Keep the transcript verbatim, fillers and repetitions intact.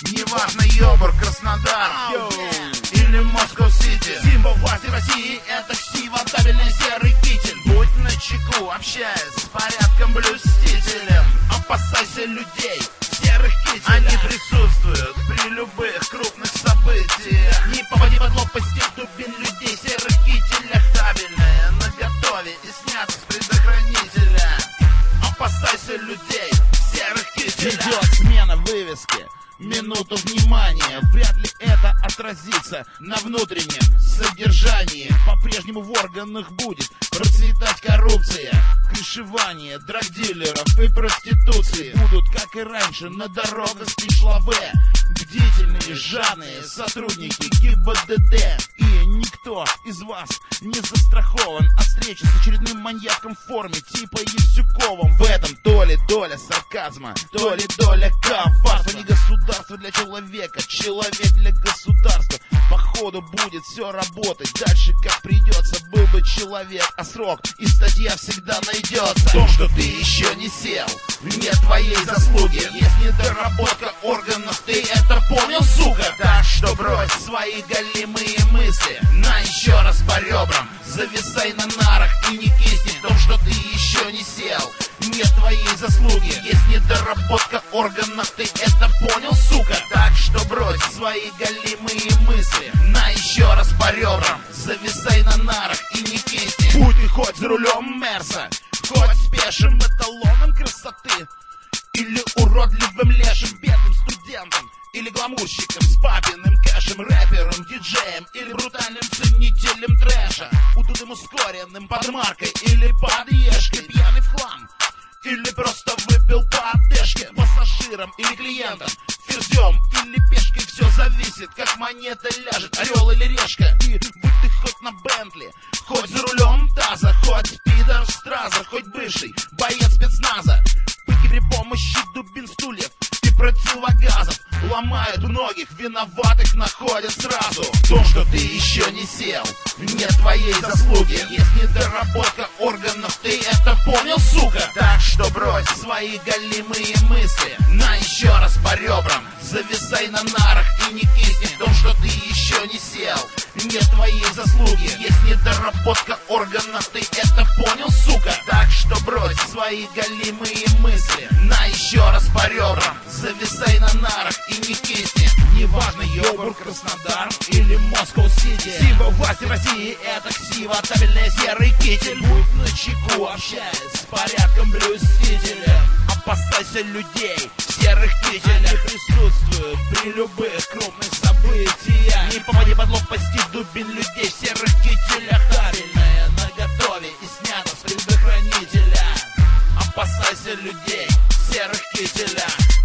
Неважно, Йобур, Краснодар или Москва-Сити, символ власти России — это ксива, табельный серый китель. Будь начеку, общаясь с порядком блюстителем. Опасайся людей в серых кителях. Они присутствуют при любых крупных событиях. Не попади под лопасти дубин людей в серых кителях. Табельные наготове и снято с предохранителя. Опасайся людей в серых кителях. Идет смена вывески, минуту внимания. Вряд ли это отразится на внутреннем содержании. По-прежнему в органах будет процветать коррупция, крышевание драгдилеров и проституции. Будут, как и раньше, на дорогах стичлаве бдительные, жадные сотрудники ГИБДД. И никто из вас не застрахован от встречи с очередным маньяком в форме типа Евсюковым. В этом то ли доля сарказма, то ли доля коварства. Не государство для человека, человек для государства. Походу будет все работать дальше как придется. Был бы человек, а срок и статья всегда найдется. В том, что ты еще не сел, нет твоей заслуги. Есть недоработка органов, ты это понял, сука? Так что брось свои голимые мысли на еще раз по ребрам. Зависай на нарах и не кисни. В том, что ты еще не сел, нет твоей заслуги. Есть недоработка органов, ты это понял, сука? Так что брось свои голимые мысли на еще раз по ребрам. Зависай на нарах и не кисни. Будь ты хоть за рулем Мерса, хоть с пешим эталоном красоты, или уродливым лешим бедным студентом, или гламурщиком с папиным кэшем, рэпером, диджеем или брутальным ценителем трэша, утудым ускоренным под маркой или под ешкой, пьяный в хлам, или просто выпил по одежке, пассажиром или клиентом, ферзем или пешкой. Все зависит, как монета ляжет, орел или решка. И будь ты хоть на Бентли, хоть за рулем Таза, хоть пидор Страза, хоть бывший боец спецназа. Пытки при помощи дубин, стульев и противогазов ломают многих, виноватых находят сразу. В том, что ты еще не сел, нет твоей заслуги. Есть недоработка органов, ты это понял, сука? Так что брось свои голимые мысли на еще раз по ребрам. Зависай на нарах и не кисни. В том, что ты еще не сел, нет твоей заслуги. Есть недоработка органов, ты это понял, сука? Так что брось свои голимые мысли на еще раз по ребрам. Зависай на нарах и не кисни. Неважно, Йобур, Краснодар или Москва-Сити, символ власти России — это ксива, табельный серый китель. Будь начеку, общаясь с порядком блюстителем. Опасайся людей в серых кителях. Они присутствуют при любых крупных событиях. Не попади под лопасти дубин людей в серых кителях. Табельное наготове и снято с предохранителя. Опасайся людей в серых кителях.